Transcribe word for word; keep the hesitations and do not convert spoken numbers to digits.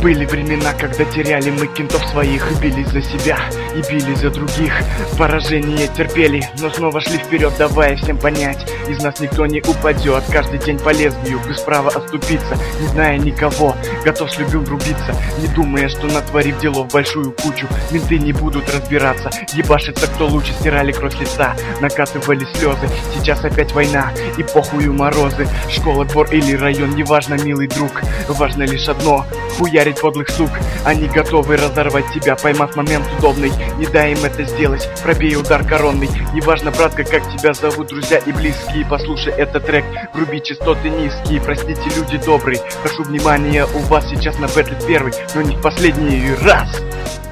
Были времена, когда теряли мы кентов своих и бились за себя, и бились за других. Поражение терпели, но снова шли вперед, давая всем понять: из нас никто не упадет. Каждый день по лезвию, без права отступиться, не зная никого, готов с любым рубиться, не думая, что натворив делов большую кучу, менты не будут разбираться. Ебашится кто лучше, стирали кровь с лица, накатывали слезы. Сейчас опять война и похую морозы. Школа, двор или район, неважно, милый друг, важно лишь одно — хуярить подлых сук. Они готовы разорвать тебя, поймав момент удобный. Не дай им это сделать, пробей удар коронный. Неважно, братка, как тебя зовут, друзья и близкие, послушай этот трек, вруби частоты низкие. Простите, люди добрые, прошу внимания, у вас сейчас на бэтле первый, но не в последний раз.